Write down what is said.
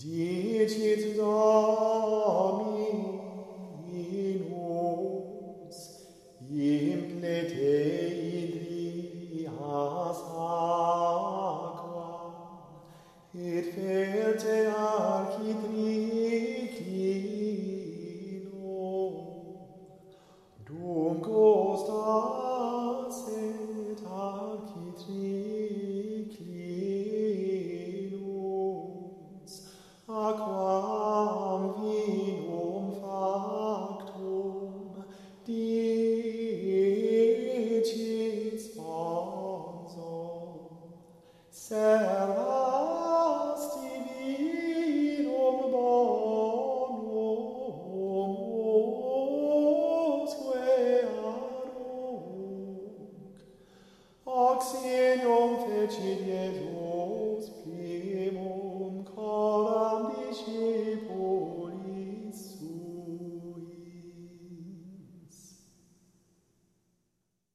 Dicit Dominus, implete idrias aqua, et ferte architriclino, dum costas et architriclinus, aqua